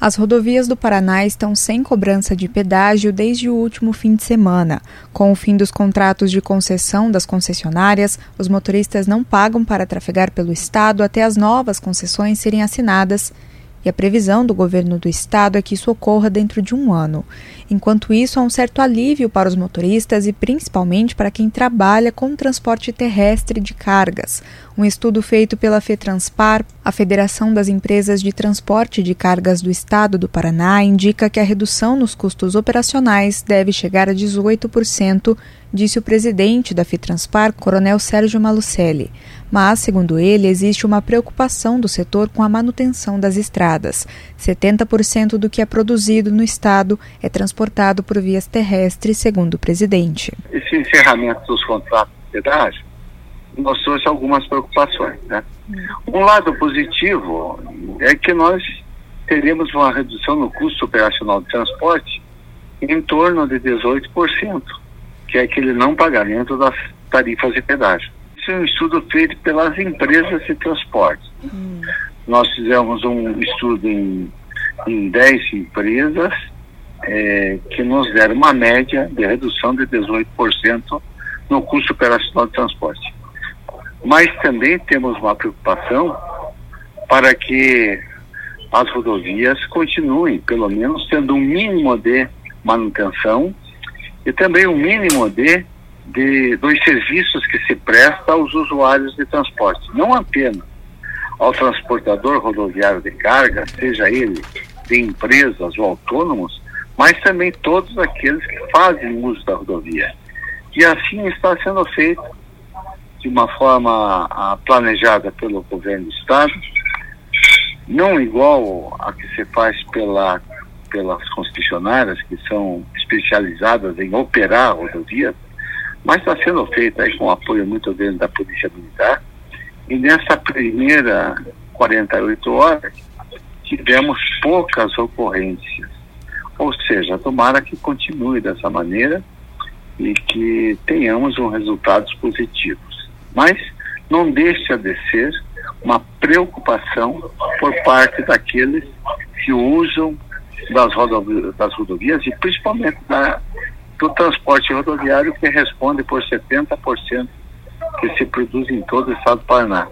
As rodovias do Paraná estão sem cobrança de pedágio desde o último fim de semana. Com o fim dos contratos de concessão das concessionárias, os motoristas não pagam para trafegar pelo estado até as novas concessões serem assinadas. E a previsão do governo do estado é que isso ocorra dentro de um ano. Enquanto isso, há um certo alívio para os motoristas e principalmente para quem trabalha com transporte terrestre de cargas. Um estudo feito pela FETranspar, a Federação das Empresas de Transporte de Cargas do Estado do Paraná, indica que a redução nos custos operacionais deve chegar a 18%, disse o presidente da FETranspar, Coronel Sérgio Malucelli. Mas, segundo ele, existe uma preocupação do setor com a manutenção das estradas. 70% do que é produzido no estado é transportado por vias terrestres, segundo o presidente. Esse encerramento dos contratos de pedágio nos trouxe algumas preocupações, né? Um lado positivo é que nós teremos uma redução no custo operacional de transporte em torno de 18%, que é aquele não pagamento das tarifas de pedágio. Isso é um estudo feito pelas empresas de transporte. Nós fizemos um estudo em 10 empresas que nos deram uma média de redução de 18% no custo operacional de transporte. Mas também temos uma preocupação para que as rodovias continuem, pelo menos, tendo um mínimo de manutenção e também um mínimo dos serviços que se presta aos usuários de transporte, não apenas ao transportador rodoviário de carga, seja ele de empresas ou autônomos, mas também todos aqueles que fazem uso da rodovia. E assim está sendo feito de uma forma planejada pelo governo do estado, não igual a que se faz pelas concessionárias, que são especializadas em operar rodovias, mas está sendo feito aí com apoio muito grande da Polícia Militar. E nessa primeira 48 horas tivemos poucas ocorrências. Ou seja, tomara que continue dessa maneira e que tenhamos resultados positivos. Mas não deixa de ser uma preocupação por parte daqueles que usam das rodovias e principalmente do transporte rodoviário, que responde por 70% que se produz em todo o estado do Paraná.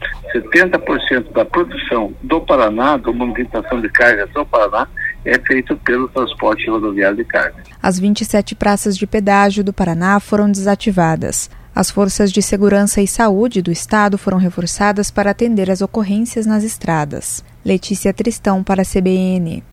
70% da produção do Paraná, da movimentação de cargas do Paraná, é feito pelo transporte rodoviário de cargas. As 27 praças de pedágio do Paraná foram desativadas. As forças de segurança e saúde do estado foram reforçadas para atender as ocorrências nas estradas. Letícia Tristão para a CBN.